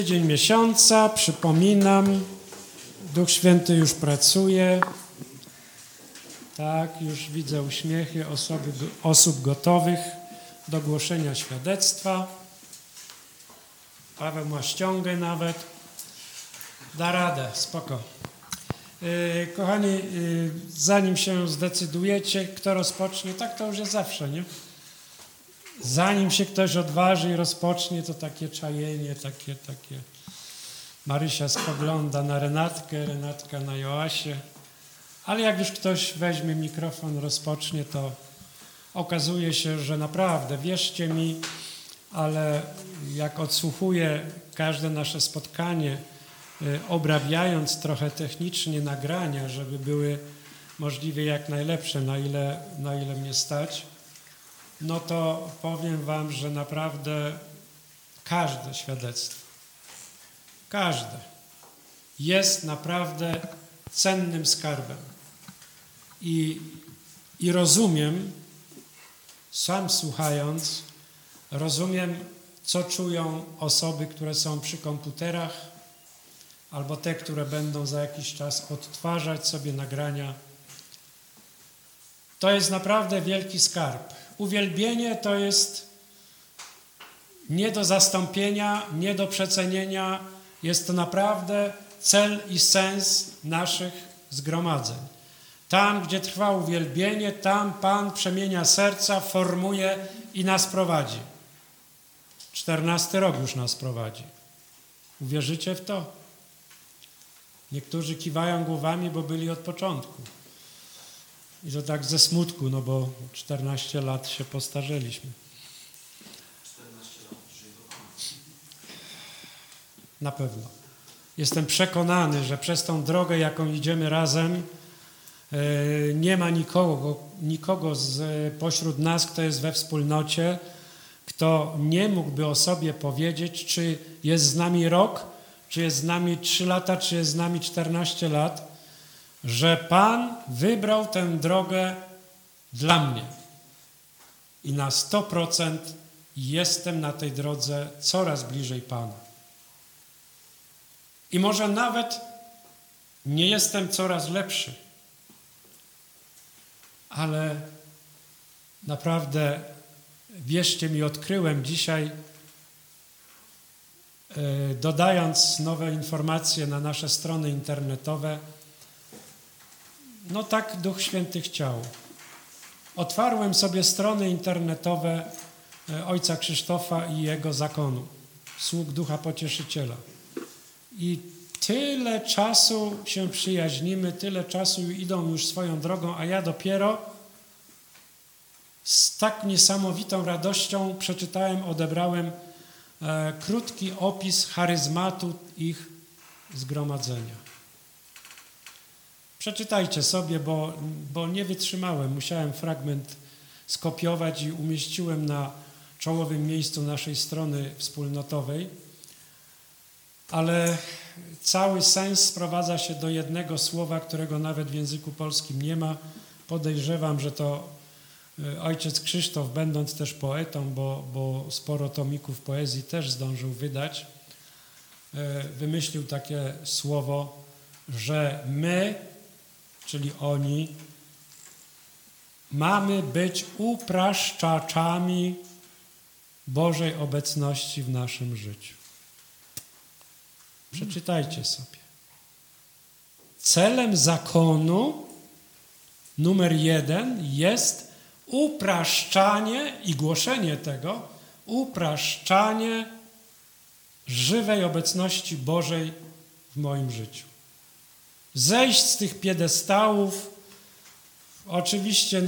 Dzień miesiąca, przypominam, Duch Święty już pracuje. Tak, już widzę uśmiechy osób gotowych do głoszenia świadectwa. Paweł ma ściągę nawet. Da radę, spoko. Kochani, zanim się zdecydujecie, kto rozpocznie, tak to już jest zawsze, nie? Zanim się ktoś odważy i rozpocznie, to takie czajenie, takie. Marysia spogląda na Renatkę, Renatka na Joasię. Ale jak już ktoś weźmie mikrofon, rozpocznie, to okazuje się, że naprawdę, wierzcie mi, ale jak odsłuchuję każde nasze spotkanie, obrabiając trochę technicznie nagrania, żeby były możliwie jak najlepsze, na ile mnie stać, no to powiem wam, że naprawdę każde świadectwo, każde jest naprawdę cennym skarbem. I rozumiem, sam słuchając, rozumiem, co czują osoby, które są przy komputerach, albo te, które będą za jakiś czas odtwarzać sobie nagrania. To jest naprawdę wielki skarb. Uwielbienie to jest nie do zastąpienia, nie do przecenienia. Jest to naprawdę cel i sens naszych zgromadzeń. Tam, gdzie trwa uwielbienie, tam Pan przemienia serca, formuje i nas prowadzi. 14 rok już nas prowadzi. Uwierzycie w to? Niektórzy kiwają głowami, bo byli od początku. I to tak ze smutku, no bo 14 lat się postarzeliśmy. 14 lat żyje do końca. Na pewno. Jestem przekonany, że przez tą drogę, jaką idziemy razem, nie ma nikogo pośród nas, kto jest we wspólnocie, kto nie mógłby o sobie powiedzieć, czy jest z nami rok, czy jest z nami 3 lata, czy jest z nami 14 lat, że Pan wybrał tę drogę dla mnie. I na 100% jestem na tej drodze coraz bliżej Pana. I może nawet nie jestem coraz lepszy, ale naprawdę, wierzcie mi, odkryłem dzisiaj, dodając nowe informacje na nasze strony internetowe, no tak Duch Święty chciał. Otwarłem sobie strony internetowe ojca Krzysztofa i jego zakonu, sług Ducha Pocieszyciela. I tyle czasu się przyjaźnimy, tyle czasu idą już swoją drogą, a ja dopiero z tak niesamowitą radością odebrałem krótki opis charyzmatu ich zgromadzenia. Przeczytajcie sobie, bo nie wytrzymałem. Musiałem fragment skopiować i umieściłem na czołowym miejscu naszej strony wspólnotowej. Ale cały sens sprowadza się do jednego słowa, którego nawet w języku polskim nie ma. Podejrzewam, że to ojciec Krzysztof, będąc też poetą, bo sporo tomików poezji też zdążył wydać, wymyślił takie słowo, że my, czyli oni, mamy być upraszczaczami Bożej obecności w naszym życiu. Przeczytajcie sobie. Celem zakonu numer 1 jest upraszczanie i głoszenie tego, upraszczanie żywej obecności Bożej w moim życiu. Zejść z tych piedestałów. Oczywiście,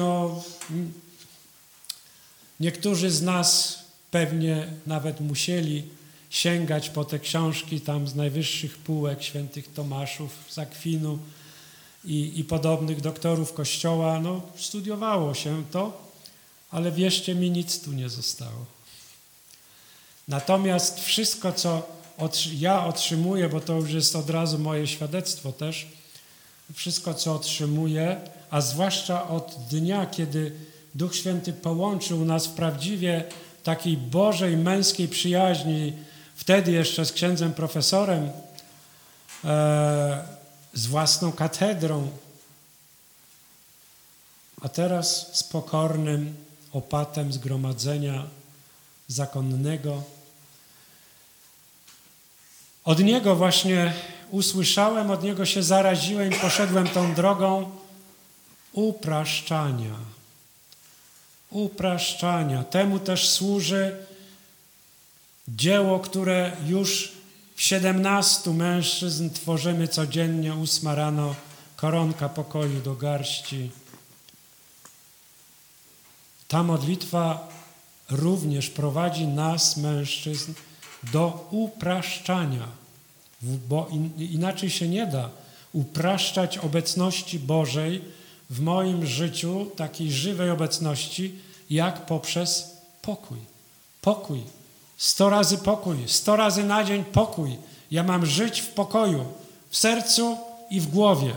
niektórzy z nas pewnie nawet musieli sięgać po te książki tam z najwyższych półek świętych Tomaszów, z Akwinu i podobnych doktorów Kościoła. Studiowało się to, ale wierzcie mi, nic tu nie zostało. Natomiast wszystko, co ja otrzymuję, bo to już jest od razu moje świadectwo też, wszystko, co otrzymuję, a zwłaszcza od dnia, kiedy Duch Święty połączył nas w prawdziwie takiej Bożej, męskiej przyjaźni, wtedy jeszcze z księdzem profesorem, z własną katedrą, a teraz z pokornym opatem zgromadzenia zakonnego. Od niego właśnie usłyszałem, od niego się zaraziłem i poszedłem tą drogą upraszczania. Upraszczania. Temu też służy dzieło, które już w 17 mężczyzn tworzymy codziennie, 8 rano, koronka pokoju do garści. Ta modlitwa również prowadzi nas, mężczyzn, do upraszczania, bo inaczej się nie da upraszczać obecności Bożej w moim życiu, takiej żywej obecności, jak poprzez pokój. Pokój. 100 razy pokój, 100 razy na dzień pokój. Ja mam żyć w pokoju, w sercu i w głowie.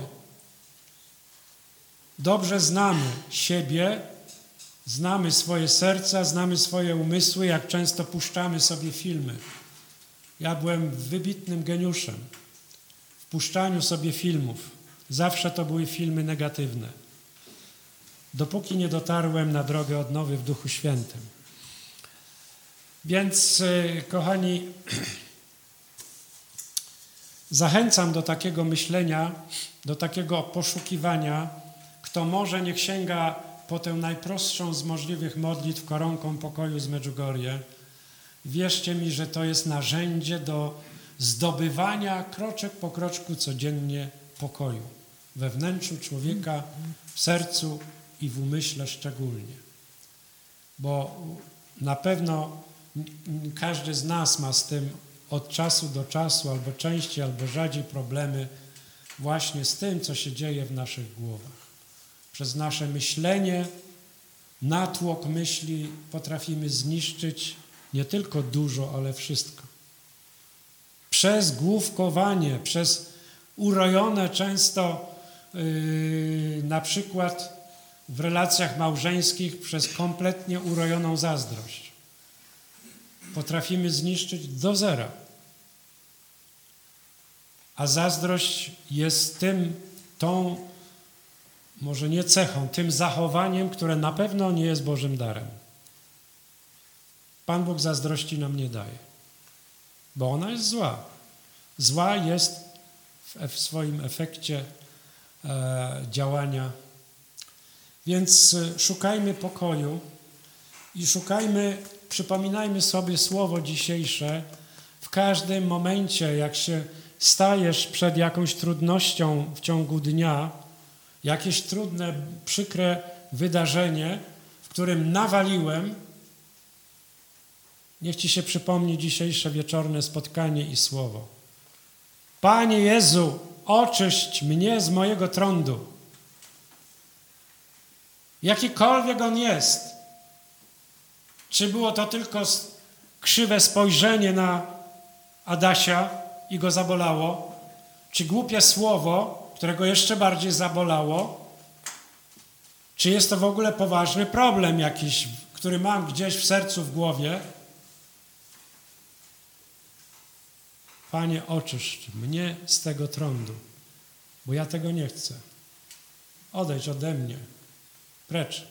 Dobrze znamy siebie, znamy swoje serca, znamy swoje umysły, jak często puszczamy sobie filmy. Ja byłem wybitnym geniuszem w puszczaniu sobie filmów. Zawsze to były filmy negatywne. Dopóki nie dotarłem na drogę odnowy w Duchu Świętym. Więc, kochani, zachęcam do takiego myślenia, do takiego poszukiwania. Kto może, niech sięga po tę najprostszą z możliwych modlitw koronką pokoju z Medjugorje. Wierzcie mi, że to jest narzędzie do zdobywania kroczek po kroczku codziennie pokoju. We wnętrzu człowieka, w sercu i w umyśle szczególnie. Bo na pewno każdy z nas ma z tym od czasu do czasu, albo częściej, albo rzadziej problemy właśnie z tym, co się dzieje w naszych głowach. Przez nasze myślenie, natłok myśli potrafimy zniszczyć nie tylko dużo, ale wszystko. Przez główkowanie, przez urojone często na przykład w relacjach małżeńskich przez kompletnie urojoną zazdrość. Potrafimy zniszczyć do zera. A zazdrość jest tą, może nie cechą, tym zachowaniem, które na pewno nie jest Bożym darem. Pan Bóg zazdrości nam nie daje, bo ona jest zła. Zła jest w swoim efekcie działania. Więc szukajmy pokoju i przypominajmy sobie słowo dzisiejsze w każdym momencie, jak się stajesz przed jakąś trudnością w ciągu dnia, jakieś trudne, przykre wydarzenie, w którym nawaliłem, niech Ci się przypomni dzisiejsze wieczorne spotkanie i słowo. Panie Jezu, oczyść mnie z mojego trądu. Jakikolwiek on jest. Czy było to tylko krzywe spojrzenie na Adasia i go zabolało? Czy głupie słowo, którego jeszcze bardziej zabolało? Czy jest to w ogóle poważny problem jakiś, który mam gdzieś w sercu, w głowie? Panie, oczyszcz mnie z tego trądu, bo ja tego nie chcę. Odejdź ode mnie. Precz.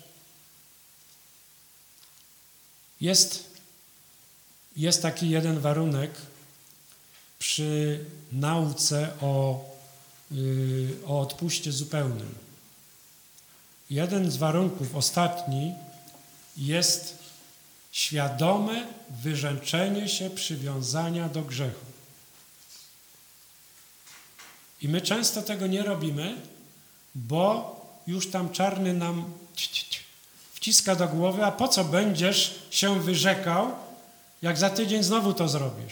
Jest taki jeden warunek przy nauce o odpuście zupełnym. Jeden z warunków, ostatni, jest świadome wyrzeczenie się przywiązania do grzechu. I my często tego nie robimy, bo już tam czarny nam wciska do głowy, a po co będziesz się wyrzekał, jak za tydzień znowu to zrobisz?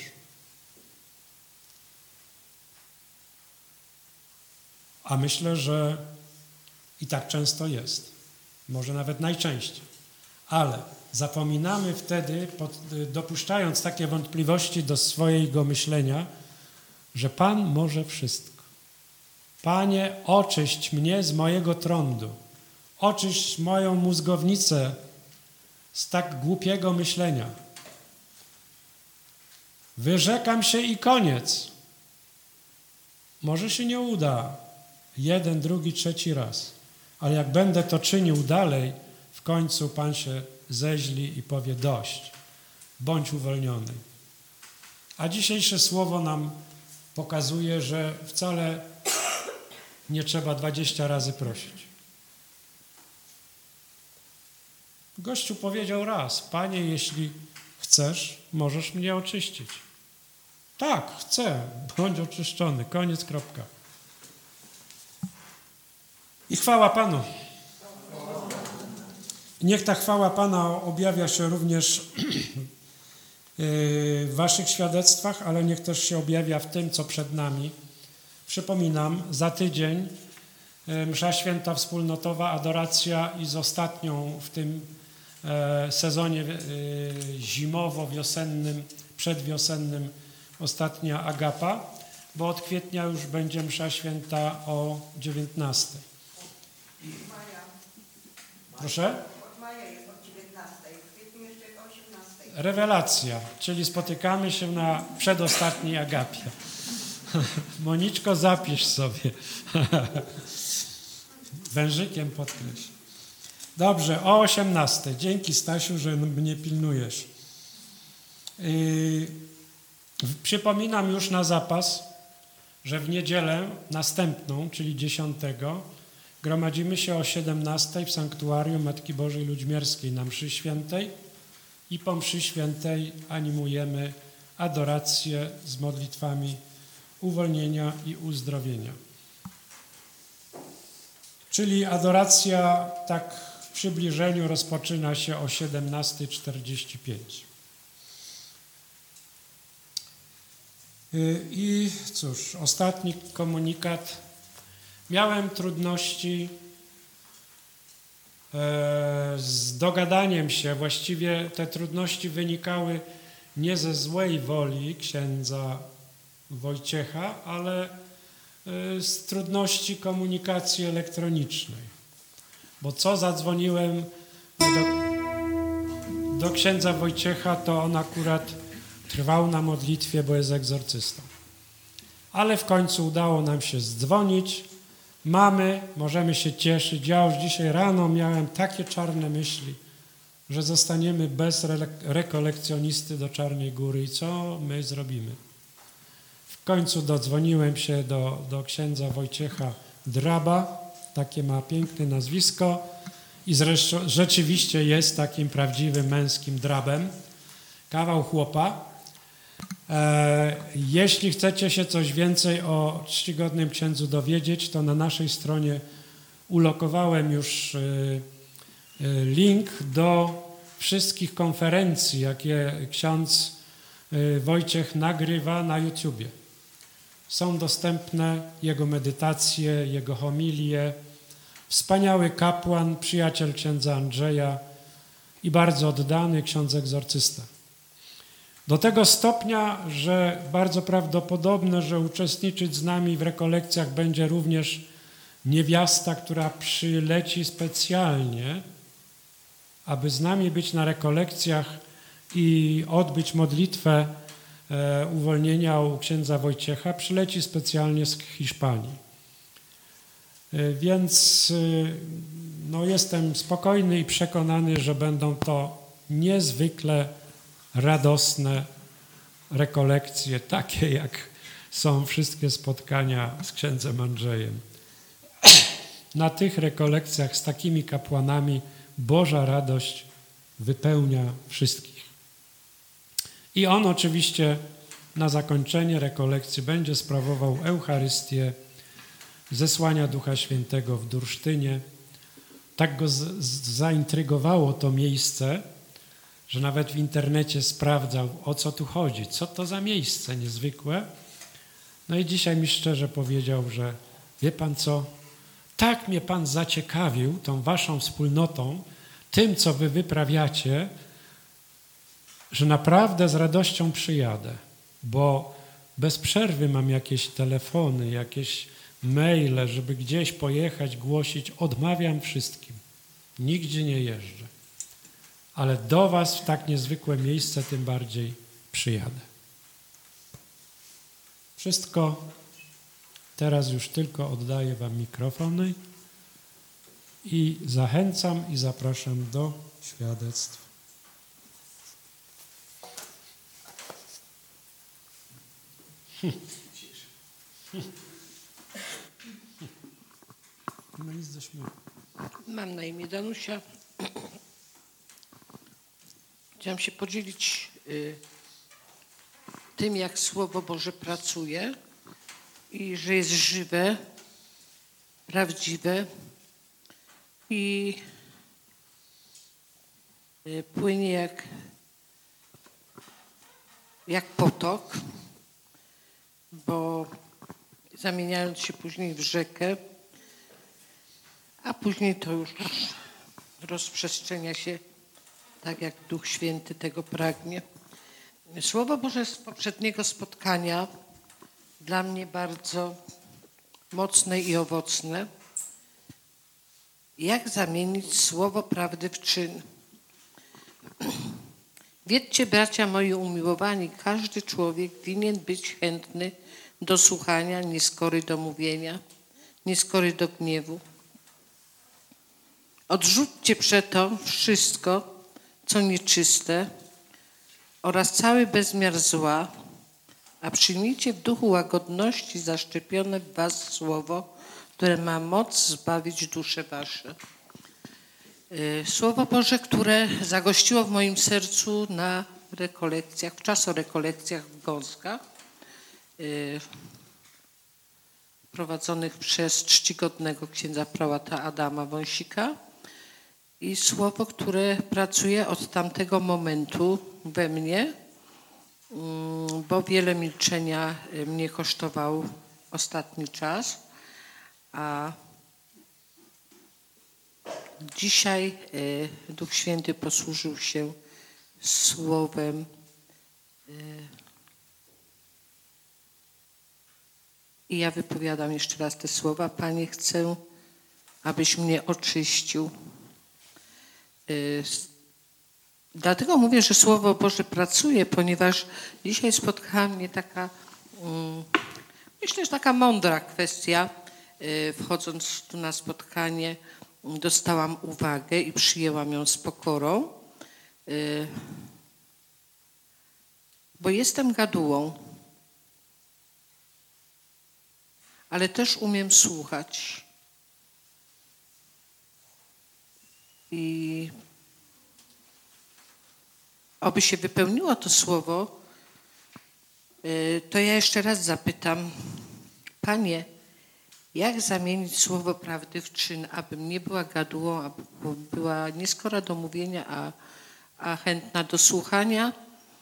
A myślę, że i tak często jest. Może nawet najczęściej. Ale zapominamy wtedy, dopuszczając takie wątpliwości do swojego myślenia, że Pan może wszystko. Panie, oczyść mnie z mojego trądu. Oczyść moją mózgownicę z tak głupiego myślenia. Wyrzekam się i koniec. Może się nie uda 1, 2, 3 raz, ale jak będę to czynił dalej, w końcu Pan się zeźli i powie dość, bądź uwolniony. A dzisiejsze słowo nam pokazuje, że wcale nie trzeba 20 razy prosić. Gościu powiedział raz: Panie, jeśli chcesz, możesz mnie oczyścić. Tak, chcę, bądź oczyszczony. Koniec, kropka. I chwała Panu. Niech ta chwała Pana objawia się również w waszych świadectwach, ale niech też się objawia w tym, co przed nami. Przypominam, za tydzień msza święta wspólnotowa, adoracja i z ostatnią w tym sezonie zimowo-wiosennym, przedwiosennym ostatnia agapa, bo od kwietnia już będzie msza święta o 19. Proszę? Od maja jest od 19, w kwietniu jeszcze o 18. Rewelacja, czyli spotykamy się na przedostatniej agapie. Moniczko, zapisz sobie. Wężykiem podkreśl. Dobrze, o 18. Dzięki, Stasiu, że mnie pilnujesz. Przypominam już na zapas, że w niedzielę następną, czyli 10, gromadzimy się o 17 w sanktuarium Matki Bożej Ludźmierskiej na mszy świętej i po mszy świętej animujemy adorację z modlitwami uwolnienia i uzdrowienia. Czyli adoracja tak w przybliżeniu rozpoczyna się o 17:45. I cóż, ostatni komunikat. Miałem trudności z dogadaniem się. Właściwie te trudności wynikały nie ze złej woli księdza Wojciecha, ale z trudności komunikacji elektronicznej. Bo co zadzwoniłem do księdza Wojciecha, to on akurat trwał na modlitwie, bo jest egzorcystą. Ale w końcu udało nam się zdzwonić. Możemy się cieszyć. Ja już dzisiaj rano miałem takie czarne myśli, że zostaniemy bez rekolekcjonisty do Czarnej Góry i co my zrobimy. W końcu dodzwoniłem się do księdza Wojciecha Draba, takie ma piękne nazwisko i zresztą rzeczywiście jest takim prawdziwym męskim drabem. Kawał chłopa. Jeśli chcecie się coś więcej o czcigodnym księdzu dowiedzieć, to na naszej stronie ulokowałem już link do wszystkich konferencji, jakie ksiądz Wojciech nagrywa na YouTubie. Są dostępne jego medytacje, jego homilie. Wspaniały kapłan, przyjaciel księdza Andrzeja i bardzo oddany ksiądz egzorcysta. Do tego stopnia, że bardzo prawdopodobne, że uczestniczyć z nami w rekolekcjach będzie również niewiasta, która przyleci specjalnie, aby z nami być na rekolekcjach i odbyć modlitwę uwolnienia u księdza Wojciecha, przyleci specjalnie z Hiszpanii. Więc jestem spokojny i przekonany, że będą to niezwykle radosne rekolekcje, takie jak są wszystkie spotkania z księdzem Andrzejem. Na tych rekolekcjach z takimi kapłanami Boża radość wypełnia wszystkich. I on oczywiście na zakończenie rekolekcji będzie sprawował Eucharystię, zesłania Ducha Świętego w Dursztynie. Tak go zaintrygowało to miejsce, że nawet w internecie sprawdzał, o co tu chodzi, co to za miejsce niezwykłe. No i dzisiaj mi szczerze powiedział, że wie pan co, tak mnie pan zaciekawił tą waszą wspólnotą, tym, co wy wyprawiacie, że naprawdę z radością przyjadę, bo bez przerwy mam jakieś telefony, jakieś maile, żeby gdzieś pojechać, głosić. Odmawiam wszystkim. Nigdzie nie jeżdżę. Ale do was w tak niezwykłe miejsce tym bardziej przyjadę. Wszystko. Teraz już tylko oddaję Wam mikrofony i zachęcam i zapraszam do świadectw. No nic ze śmiechu. Mam na imię Danusia. Chciałam się podzielić tym, jak Słowo Boże pracuje i że jest żywe, prawdziwe i płynie jak potok, bo zamieniając się później w rzekę, a później to już rozprzestrzenia się tak, jak Duch Święty tego pragnie. Słowo Boże z poprzedniego spotkania dla mnie bardzo mocne i owocne. Jak zamienić słowo prawdy w czyn? Wiedzcie, bracia moi umiłowani, każdy człowiek winien być chętny do słuchania, nieskory do mówienia, nieskory do gniewu. Odrzućcie przeto wszystko, co nieczyste oraz cały bezmiar zła, a przyjmijcie w duchu łagodności zaszczepione w was słowo, które ma moc zbawić dusze wasze. Słowo Boże, które zagościło w moim sercu na rekolekcjach, w czasorekolekcjach w Gąskach, prowadzonych przez czcigodnego księdza prałata Adama Wąsika. I słowo, które pracuje od tamtego momentu we mnie, bo wiele milczenia mnie kosztował ostatni czas, a dzisiaj Duch Święty posłużył się słowem i ja wypowiadam jeszcze raz te słowa. Panie, chcę, abyś mnie oczyścił. Dlatego mówię, że Słowo Boże pracuje, ponieważ dzisiaj spotkała mnie taka, myślę, że taka mądra kwestia. Wchodząc tu na spotkanie, dostałam uwagę i przyjęłam ją z pokorą, bo jestem gadułą, ale też umiem słuchać. I oby się wypełniło to słowo, to ja jeszcze raz zapytam, Panie, jak zamienić słowo prawdy w czyn, abym nie była gadułą, aby była nieskora do mówienia, a chętna do słuchania.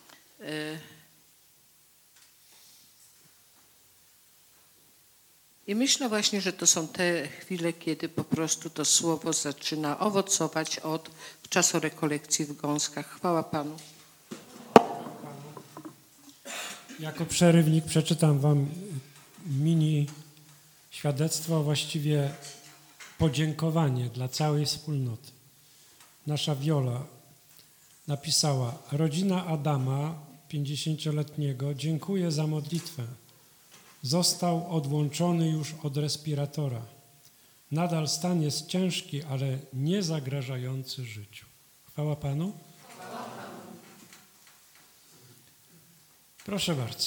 I myślę właśnie, że to są te chwile, kiedy po prostu to słowo zaczyna owocować od czasu rekolekcji w Gąskach. Chwała Panu. Jako przerywnik przeczytam Wam mini świadectwo, właściwie podziękowanie dla całej wspólnoty. Nasza Wiola napisała: rodzina Adama, 50-letniego, dziękuję za modlitwę. Został odłączony już od respiratora. Nadal stan jest ciężki, ale nie zagrażający życiu. Chwała Panu. Proszę bardzo.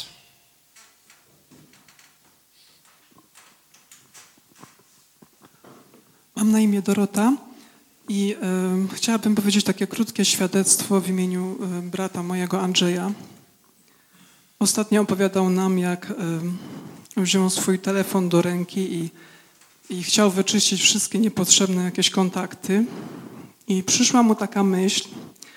Mam na imię Dorota i chciałabym powiedzieć takie krótkie świadectwo w imieniu brata mojego Andrzeja. Ostatnio opowiadał nam, jak wziął swój telefon do ręki i chciał wyczyścić wszystkie niepotrzebne jakieś kontakty. I przyszła mu taka myśl,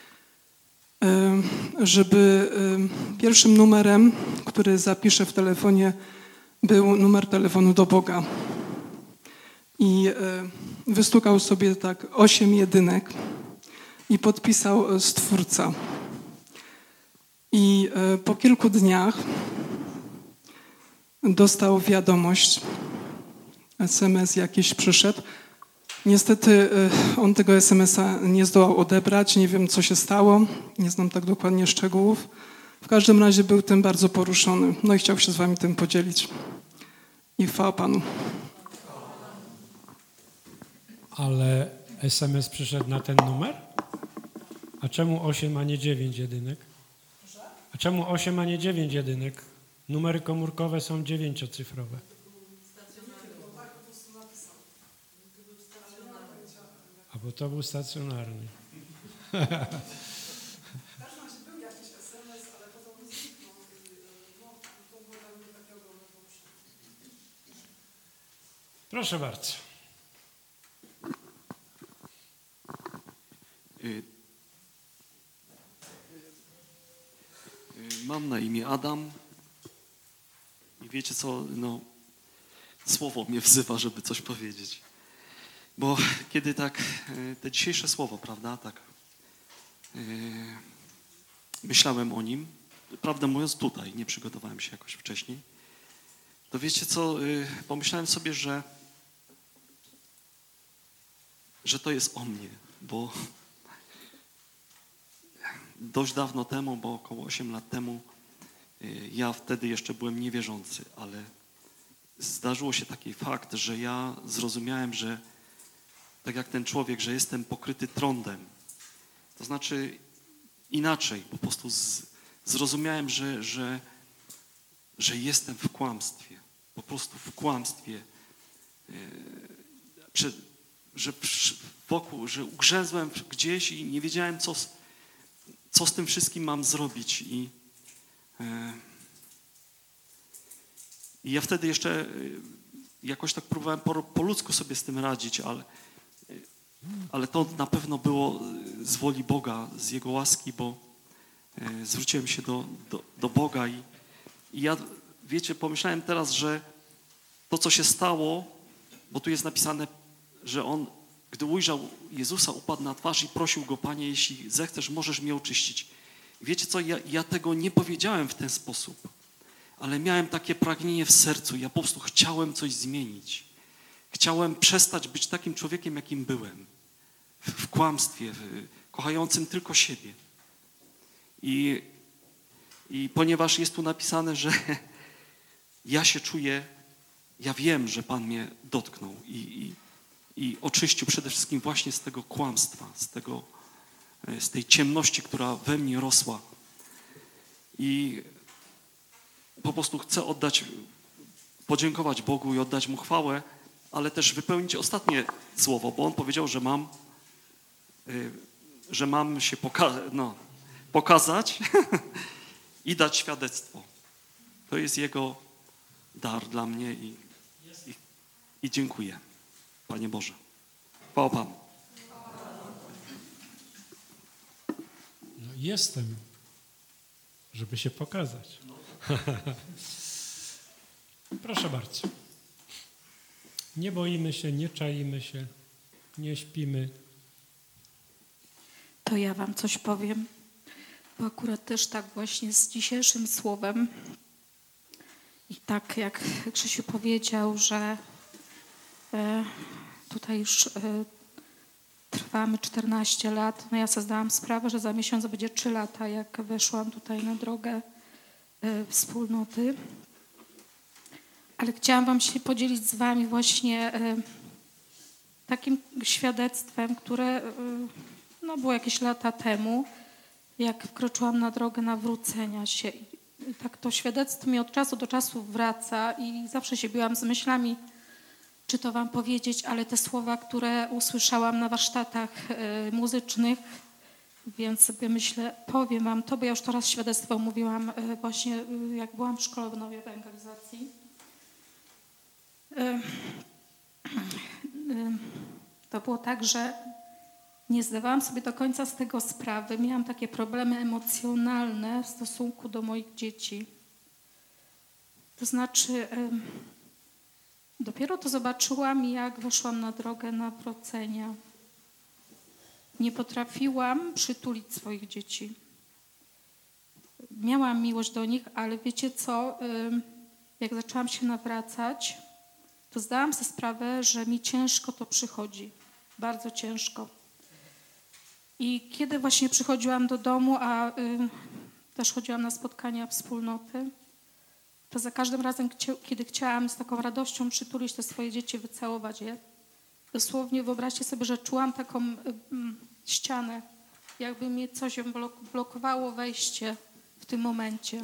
żeby pierwszym numerem, który zapisze w telefonie, był numer telefonu do Boga. I wystukał sobie tak 8 jedynek i podpisał Stwórca. I po kilku dniach dostał wiadomość, SMS jakiś przyszedł. Niestety on tego SMS-a nie zdołał odebrać, nie wiem co się stało, nie znam tak dokładnie szczegółów, W każdym razie był tym bardzo poruszony. No i chciał się z wami tym podzielić. I chwała Panu. Ale SMS przyszedł na ten numer? A czemu 8, a nie 9 jedynek? A czemu 8, a nie 9 jedynek? Numery komórkowe są 9-cyfrowe. A bo to był stacjonarny. Proszę bardzo. Mam na imię Adam i wiecie co, no słowo mnie wzywa, żeby coś powiedzieć. Bo kiedy tak, te dzisiejsze słowo, prawda, tak myślałem o nim, prawdę mówiąc tutaj, nie przygotowałem się jakoś wcześniej, to wiecie co, pomyślałem sobie, że to jest o mnie, bo dość dawno temu, bo około 8 lat temu, ja wtedy jeszcze byłem niewierzący, ale zdarzyło się taki fakt, że ja zrozumiałem, że tak jak ten człowiek, że jestem pokryty trądem. To znaczy inaczej, po prostu zrozumiałem, że jestem w kłamstwie. Po prostu w kłamstwie. Że ugrzęzłem gdzieś i nie wiedziałem, co z tym wszystkim mam zrobić. I ja wtedy jeszcze jakoś tak próbowałem po ludzku sobie z tym radzić, ale to na pewno było z woli Boga, z Jego łaski, bo zwróciłem się do Boga i ja, wiecie, pomyślałem teraz, że to, co się stało, bo tu jest napisane, że on, gdy ujrzał Jezusa, upadł na twarz i prosił Go: Panie, jeśli zechcesz, możesz mnie oczyścić. I wiecie co, ja tego nie powiedziałem w ten sposób, ale miałem takie pragnienie w sercu. Ja po prostu chciałem coś zmienić. Chciałem przestać być takim człowiekiem, jakim byłem. W kłamstwie, kochającym tylko siebie. I ponieważ jest tu napisane, że ja się czuję, ja wiem, że Pan mnie dotknął i oczyścił przede wszystkim właśnie z tego kłamstwa, z tej ciemności, która we mnie rosła. I po prostu chcę podziękować Bogu i oddać Mu chwałę, ale też wypełnić ostatnie słowo, bo On powiedział, że mam się pokazać i dać świadectwo. To jest Jego dar dla mnie i dziękuję, Panie Boże. Chwała Panu. No, jestem, żeby się pokazać. Proszę bardzo. Nie boimy się, nie czaimy się, nie śpimy. To ja wam coś powiem, bo akurat też tak właśnie z dzisiejszym słowem i tak jak Krzysiu powiedział, że tutaj już trwamy 14 lat, no ja sobie zdałam sprawę, że za miesiąc będzie 3 lata, jak weszłam tutaj na drogę wspólnoty. Ale chciałam wam się podzielić z wami właśnie takim świadectwem, które no, było jakieś lata temu, jak wkroczyłam na drogę nawrócenia się. I tak to świadectwo mi od czasu do czasu wraca i zawsze się biłam z myślami, czy to wam powiedzieć, ale te słowa, które usłyszałam na warsztatach muzycznych, więc sobie myślę, powiem wam to, bo ja już to raz świadectwo mówiłam właśnie, jak byłam w szkole w nowej ewangelizacji. To było tak, że nie zdawałam sobie do końca z tego sprawy. Miałam takie problemy emocjonalne w stosunku do moich dzieci. To znaczy, dopiero to zobaczyłam, jak weszłam na drogę nawrócenia. Nie potrafiłam przytulić swoich dzieci. Miałam miłość do nich, ale wiecie co, jak zaczęłam się nawracać, to zdałam sobie sprawę, że mi ciężko to przychodzi. Bardzo ciężko. I kiedy właśnie przychodziłam do domu, a też chodziłam na spotkania wspólnoty, to za każdym razem, kiedy chciałam z taką radością przytulić te swoje dzieci, wycałować je, dosłownie wyobraźcie sobie, że czułam taką ścianę, jakby mnie coś blokowało wejście w tym momencie.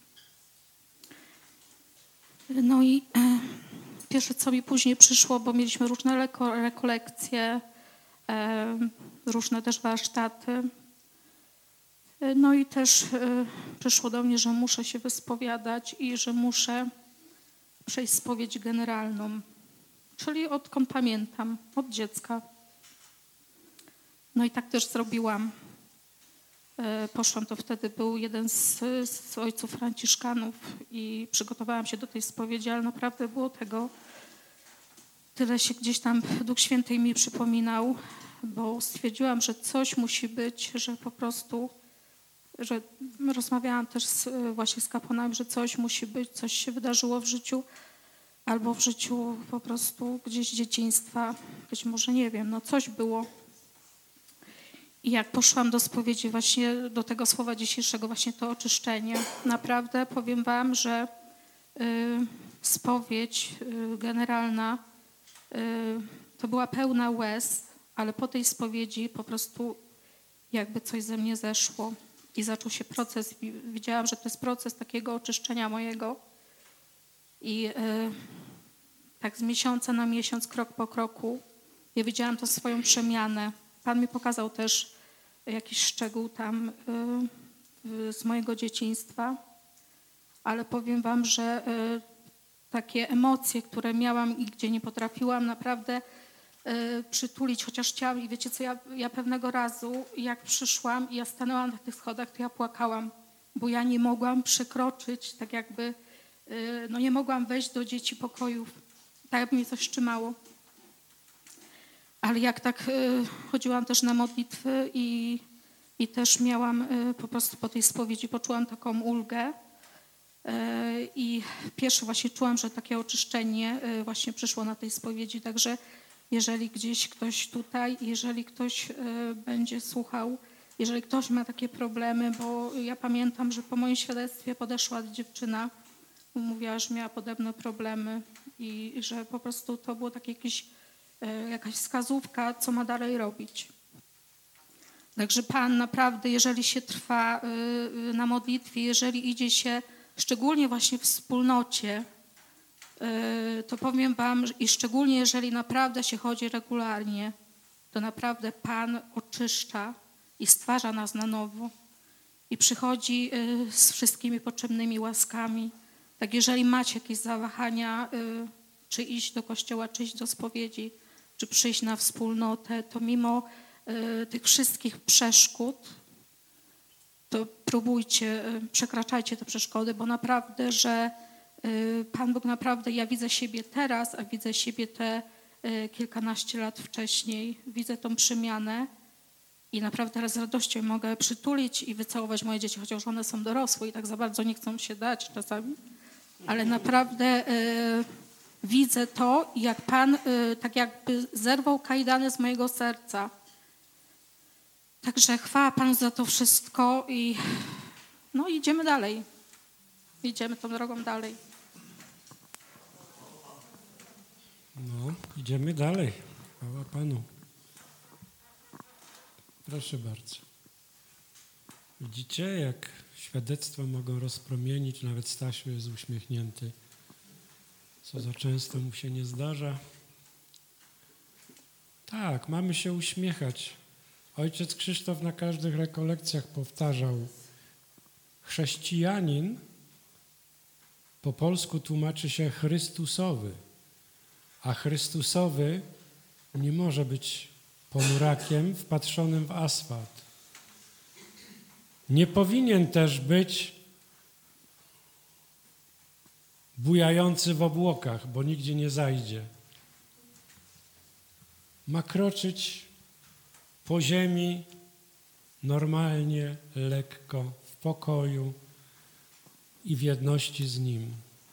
No i pierwsze, co mi później przyszło, bo mieliśmy różne rekolekcje, różne też warsztaty. No i też przyszło do mnie, że muszę się wyspowiadać i że muszę przejść spowiedź generalną, czyli odkąd pamiętam, od dziecka. No i tak też zrobiłam. Poszłam, to wtedy był jeden z ojców franciszkanów i przygotowałam się do tej spowiedzi, ale naprawdę było tego. Tyle się gdzieś tam Duch Święty mi przypominał, bo stwierdziłam, że coś musi być, że po prostu, że rozmawiałam też właśnie z kapłanami, że coś musi być, coś się wydarzyło w życiu, albo w życiu po prostu gdzieś dzieciństwa, być może nie wiem, no coś było. I jak poszłam do spowiedzi, właśnie do tego słowa dzisiejszego, właśnie to oczyszczenie, naprawdę powiem wam, że spowiedź generalna to była pełna łez, ale po tej spowiedzi po prostu jakby coś ze mnie zeszło i zaczął się proces. Widziałam, że to jest proces takiego oczyszczenia mojego i tak z miesiąca na miesiąc, krok po kroku, ja widziałam tą swoją przemianę. Pan mi pokazał też jakiś szczegół tam z mojego dzieciństwa, ale powiem wam, że takie emocje, które miałam i gdzie nie potrafiłam naprawdę przytulić, chociaż chciałam i wiecie co, ja pewnego razu jak przyszłam i ja stanęłam na tych schodach, to ja płakałam, bo ja nie mogłam przekroczyć, tak jakby, no nie mogłam wejść do dzieci pokojów, tak jakby mnie coś trzymało. Ale jak tak chodziłam też na modlitwy i też miałam po prostu po tej spowiedzi, poczułam taką ulgę i pierwsze właśnie czułam, że takie oczyszczenie właśnie przyszło na tej spowiedzi, także jeżeli gdzieś ktoś tutaj, jeżeli ktoś będzie słuchał, jeżeli ktoś ma takie problemy, bo ja pamiętam, że po moim świadectwie podeszła dziewczyna, mówiła, że miała podobne problemy i że po prostu to było takie jakaś wskazówka, co ma dalej robić. Także Pan naprawdę, jeżeli się trwa na modlitwie, jeżeli idzie się, szczególnie właśnie w wspólnocie, to powiem wam, i szczególnie jeżeli naprawdę się chodzi regularnie, to naprawdę Pan oczyszcza i stwarza nas na nowo i przychodzi z wszystkimi potrzebnymi łaskami. Tak jeżeli macie jakieś zawahania, czy iść do kościoła, czy iść do spowiedzi, czy przyjść na wspólnotę, to mimo tych wszystkich przeszkód, to próbujcie, przekraczajcie te przeszkody, bo naprawdę, że Pan Bóg naprawdę, ja widzę siebie teraz, a widzę siebie te kilkanaście lat wcześniej, widzę tą przemianę i naprawdę teraz z radością mogę przytulić i wycałować moje dzieci, chociaż one są dorosłe i tak za bardzo nie chcą się dać czasami, ale naprawdę widzę to, jak Pan tak jakby zerwał kajdany z mojego serca. Także chwała Panu za to wszystko i no idziemy dalej. Idziemy tą drogą dalej. No, idziemy dalej. Chwała Panu. Proszę bardzo. Widzicie, jak świadectwa mogą rozpromienić, nawet Stasiu jest uśmiechnięty, co za często mu się nie zdarza. Tak, mamy się uśmiechać. Ojciec Krzysztof na każdych rekolekcjach powtarzał, chrześcijanin po polsku tłumaczy się Chrystusowy, a Chrystusowy nie może być ponurakiem wpatrzonym w asfalt. Nie powinien też być bujający w obłokach, bo nigdzie nie zajdzie. Ma kroczyć po ziemi normalnie, lekko, w pokoju i w jedności z Nim.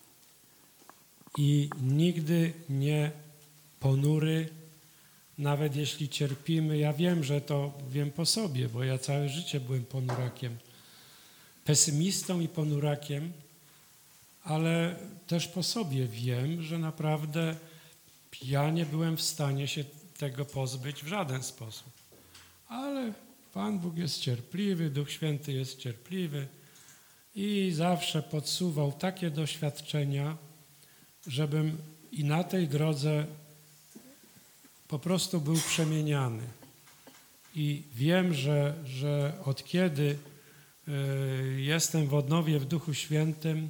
I nigdy nie ponury, nawet jeśli cierpimy. Ja wiem, że to wiem po sobie, bo ja całe życie byłem ponurakiem. pesymistą i ponurakiem, ale też po sobie wiem, że naprawdę ja nie byłem w stanie się tego pozbyć w żaden sposób. Ale Pan Bóg jest cierpliwy, Duch Święty jest cierpliwy i zawsze podsuwał takie doświadczenia, żebym i na tej drodze po prostu był przemieniany. I wiem, że od kiedy jestem w odnowie w Duchu Świętym,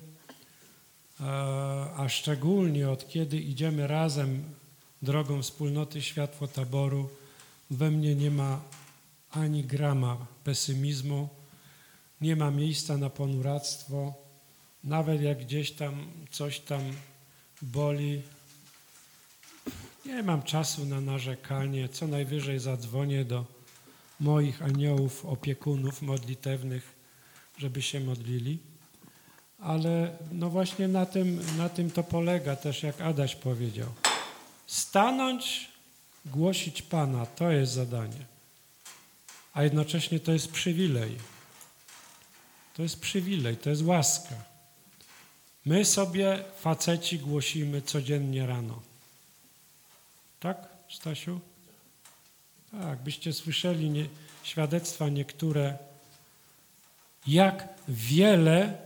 a szczególnie od kiedy idziemy razem drogą wspólnoty Światło Taboru, we mnie nie ma ani grama pesymizmu, nie ma miejsca na ponuractwo, nawet jak gdzieś tam coś tam boli. Nie mam czasu na narzekanie, co najwyżej zadzwonię do moich aniołów, opiekunów modlitewnych, żeby się modlili. Ale no właśnie na tym to polega też, jak Adaś powiedział. Stanąć, głosić Pana, to jest zadanie. A jednocześnie to jest przywilej. To jest przywilej, to jest łaska. My sobie, faceci, głosimy codziennie rano. Tak, Stasiu? Tak, byście słyszeli świadectwa niektóre, jak wiele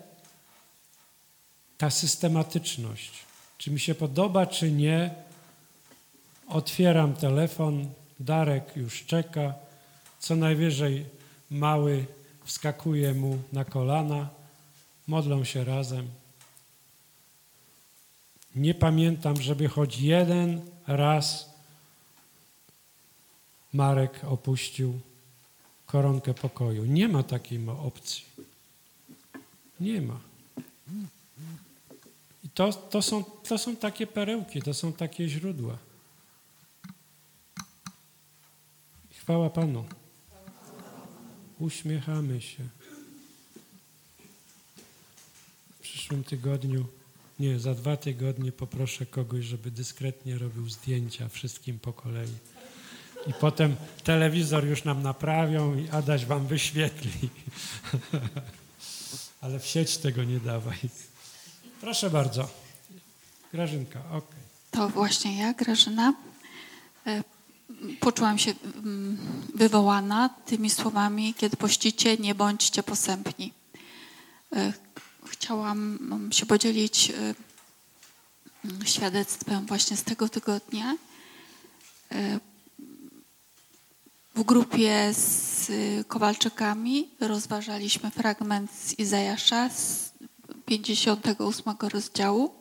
ta systematyczność, czy mi się podoba, czy nie, otwieram telefon, Darek już czeka, co najwyżej mały wskakuje mu na kolana, modlą się razem. Nie pamiętam, żeby choć jeden raz Marek opuścił koronkę pokoju. Nie ma takiej opcji. Nie ma. I to są takie perełki, to są takie źródła. Chwała Panu. Uśmiechamy się. W przyszłym tygodniu, nie, za 2 tygodnie poproszę kogoś, żeby dyskretnie robił zdjęcia wszystkim po kolei. I potem telewizor już nam naprawią i Adaś wam wyświetli. Ale w sieć tego nie dawaj. Proszę bardzo. Grażynka, okej. To właśnie ja, Grażyna. Poczułam się wywołana tymi słowami: kiedy pościcie, nie bądźcie posępni. Chciałam się podzielić świadectwem właśnie z tego tygodnia. W grupie z Kowalczykami rozważaliśmy fragment z Izajasza z 58 rozdziału.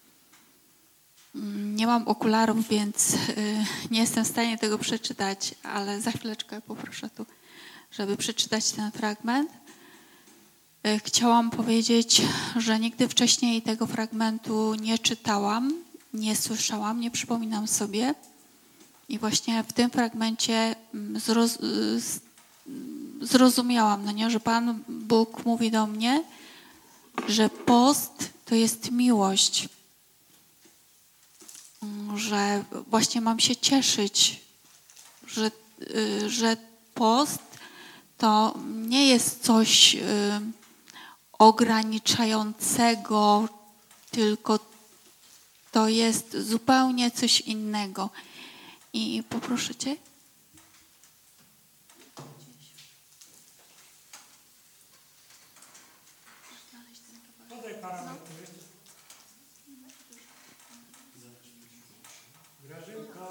Nie mam okularów, więc nie jestem w stanie tego przeczytać, ale za chwileczkę poproszę tu, żeby przeczytać ten fragment. Chciałam powiedzieć, że nigdy wcześniej tego fragmentu nie czytałam, nie słyszałam, nie przypominam sobie. I właśnie w tym fragmencie zrozumiałam, no nie, że Pan Bóg mówi do mnie, że post to jest miłość. Że właśnie mam się cieszyć, że post to nie jest coś ograniczającego, tylko to jest zupełnie coś innego. I poproszę Cię. Podaj parametry. Grażynko.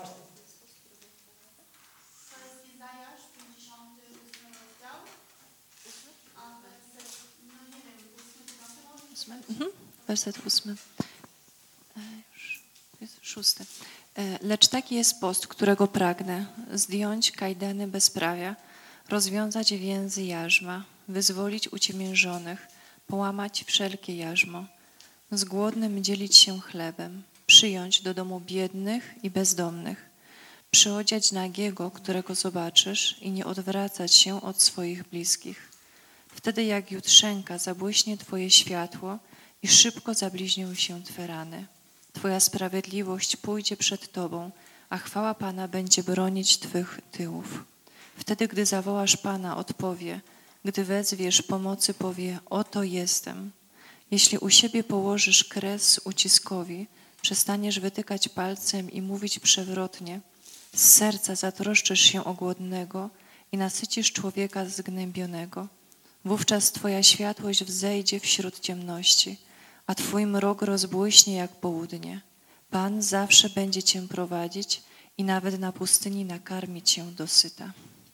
To jest Izajasz, 58 rozdział, a werset, no nie wiem, 8. Werset 8. Już jest 6. Lecz taki jest post, którego pragnę: zdjąć kajdany bezprawia, rozwiązać więzy jarzma, wyzwolić uciemiężonych, połamać wszelkie jarzmo, z głodnym dzielić się chlebem, przyjąć do domu biednych i bezdomnych, przyodziać nagiego, którego zobaczysz, i nie odwracać się od swoich bliskich. Wtedy jak jutrzenka zabłyśnie Twoje światło i szybko zabliźnią się Twe rany. Twoja sprawiedliwość pójdzie przed Tobą, a chwała Pana będzie bronić Twych tyłów. Wtedy, gdy zawołasz Pana, odpowie: Gdy wezwiesz pomocy, powie: oto jestem. Jeśli u siebie położysz kres uciskowi, przestaniesz wytykać palcem i mówić przewrotnie, z serca zatroszczysz się o głodnego i nasycisz człowieka zgnębionego. Wówczas twoja światłość wzejdzie wśród ciemności, a twój mrok rozbłyśnie jak południe. Pan zawsze będzie cię prowadzić i nawet na pustyni nakarmi cię dosyta.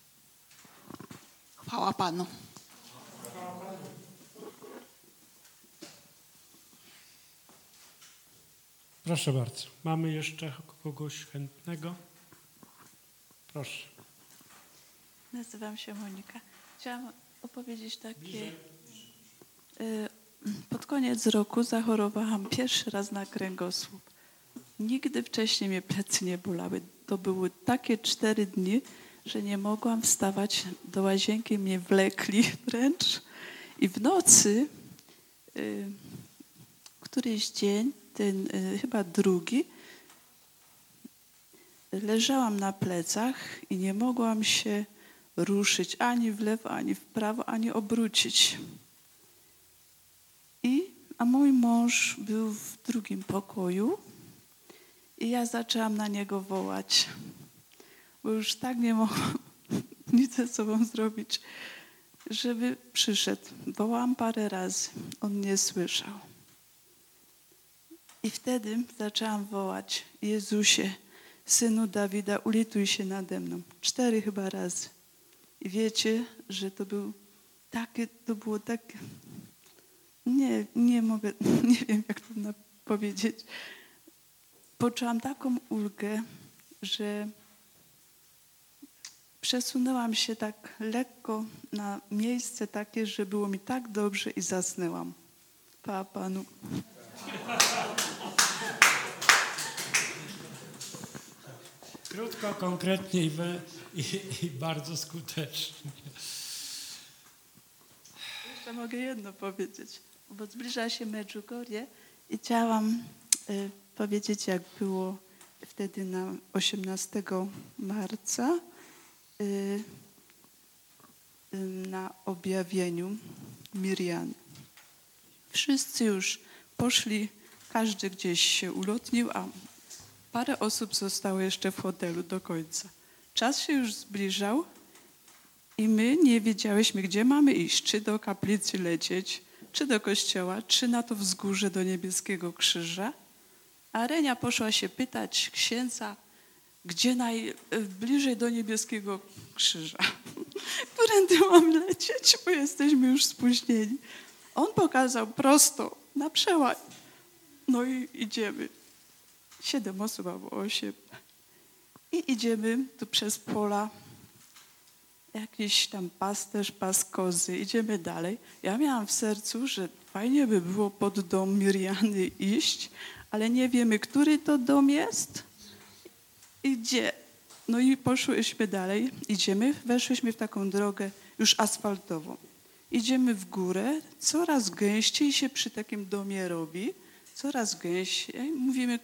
Chwała Panu. Proszę bardzo. Mamy jeszcze kogoś chętnego? Proszę. Nazywam się Monika. Chciałam opowiedzieć takie... Pod koniec roku zachorowałam pierwszy raz na kręgosłup. Nigdy wcześniej mnie plecy nie bolały. To były takie 4 dni, że nie mogłam wstawać. Do łazienki mnie wlekli wręcz. I w nocy, któryś dzień, ten chyba drugi, leżałam na plecach i nie mogłam się ruszyć ani w lewo, ani w prawo, ani obrócić. A mój mąż był w drugim pokoju i ja zaczęłam na niego wołać, bo już tak nie mogłam nic ze sobą zrobić, żeby przyszedł. Wołałam parę razy, on nie słyszał. I wtedy zaczęłam wołać: Jezusie, Synu Dawida, ulituj się nade mną. 4 chyba razy. I wiecie, że to było takie... Nie mogę, nie wiem jak to powiedzieć. Poczułam taką ulgę, że przesunęłam się tak lekko na miejsce takie, że było mi tak dobrze i zasnęłam. Chwała Panu. Krótko, konkretnie i bardzo skutecznie. Jeszcze mogę jedno powiedzieć, bo zbliża się Medjugorje i chciałam powiedzieć, jak było wtedy na 18 marca na objawieniu Mirjany. Wszyscy już poszli, każdy gdzieś się ulotnił, a parę osób zostało jeszcze w hotelu do końca. Czas się już zbliżał i my nie wiedziałyśmy, gdzie mamy iść, czy do kaplicy lecieć, czy do kościoła, czy na to wzgórze do Niebieskiego Krzyża. A Renia poszła się pytać księdza, gdzie najbliżej do Niebieskiego Krzyża. Którędy mam lecieć, bo jesteśmy już spóźnieni. On pokazał prosto, na przełaj. No i idziemy. 7 osób albo 8. I idziemy tu przez pola. Jakiś tam pasterz, pas kozy. Idziemy dalej. Ja miałam w sercu, że fajnie by było pod dom Mirjany iść, ale nie wiemy, który to dom jest i gdzie. No i poszłyśmy dalej. Idziemy, weszłyśmy w taką drogę już asfaltową. Idziemy w górę, coraz gęściej się przy takim domie robi, coraz gęściej. Mówimy,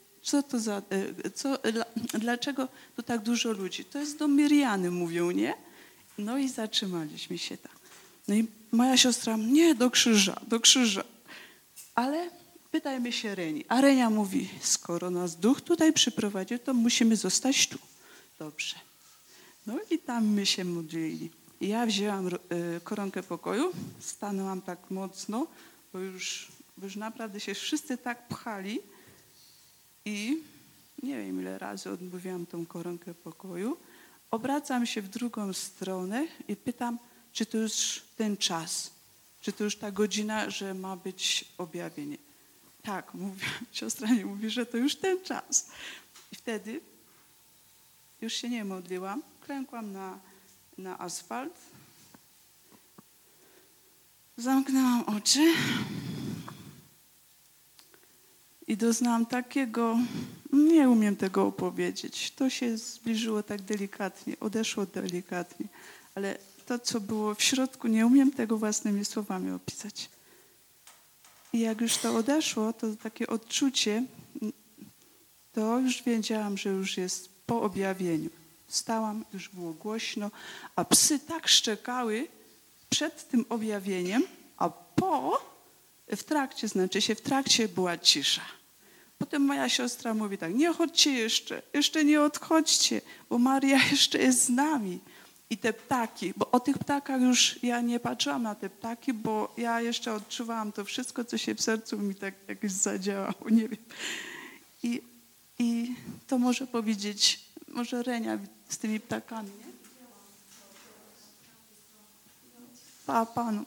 dlaczego tu tak dużo ludzi? To jest dom Mirjany, mówią, nie? No i zatrzymaliśmy się tam. No i moja siostra, nie, do krzyża. Ale pytajmy się Reni. A Renia mówi, skoro nas Duch tutaj przyprowadził, to musimy zostać tu. Dobrze. No i tam my się modlili. I ja wzięłam koronkę pokoju, stanęłam tak mocno, bo już naprawdę się wszyscy tak pchali i nie wiem ile razy odmówiłam tą koronkę pokoju. Obracam się w drugą stronę i pytam, czy to już ten czas, czy to już ta godzina, że ma być objawienie. Tak, siostra nie mówi, że to już ten czas. I wtedy już się nie modliłam, klękłam na asfalt, zamknęłam oczy i doznałam takiego, nie umiem tego opowiedzieć. To się zbliżyło tak delikatnie, odeszło delikatnie, ale to, co było w środku, nie umiem tego własnymi słowami opisać. I jak już to odeszło, to takie odczucie, to już wiedziałam, że już jest po objawieniu. Wstałam, już było głośno, a psy tak szczekały, przed tym objawieniem, a w trakcie była cisza. Potem moja siostra mówi tak, nie chodźcie jeszcze nie odchodźcie, bo Maria jeszcze jest z nami. I te ptaki, bo o tych ptakach już ja nie patrzyłam na te ptaki, bo ja jeszcze odczuwałam to wszystko, co się w sercu mi tak jakoś zadziałało, nie wiem. I to może powiedzieć, może Renia z tymi ptakami, nie? Panu.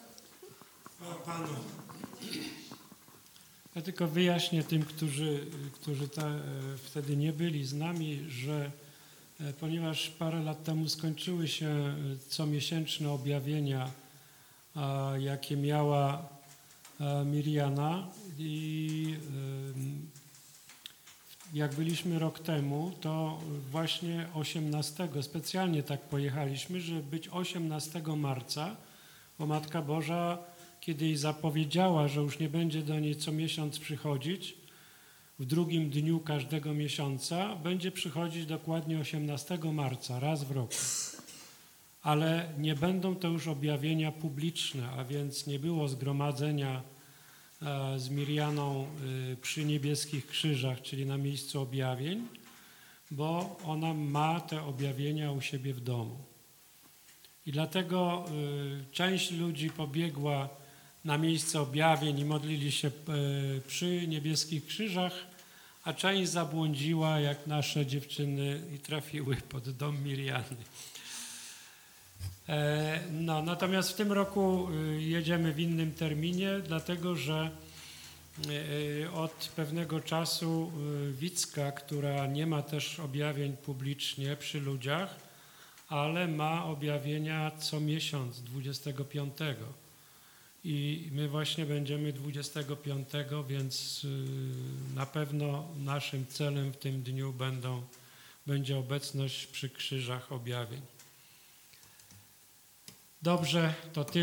Ja tylko wyjaśnię tym, którzy wtedy nie byli z nami, że ponieważ parę lat temu skończyły się comiesięczne objawienia, jakie miała Miriana i jak byliśmy rok temu, to właśnie 18, specjalnie tak pojechaliśmy, żeby być 18 marca, bo Matka Boża, kiedy jej zapowiedziała, że już nie będzie do niej co miesiąc przychodzić, w drugim dniu każdego miesiąca będzie przychodzić dokładnie 18 marca, raz w roku. Ale nie będą to już objawienia publiczne, a więc nie było zgromadzenia z Mirianą przy niebieskich krzyżach, czyli na miejscu objawień, bo ona ma te objawienia u siebie w domu. I dlatego część ludzi pobiegła na miejsce objawień i modlili się przy niebieskich krzyżach, a część zabłądziła, jak nasze dziewczyny, i trafiły pod dom Miriany. Natomiast w tym roku jedziemy w innym terminie, dlatego że od pewnego czasu Wicka, która nie ma też objawień publicznie przy ludziach, ale ma objawienia co miesiąc, 25. I my właśnie będziemy 25, więc na pewno naszym celem w tym dniu będzie obecność przy krzyżach objawień. Dobrze, to tyle.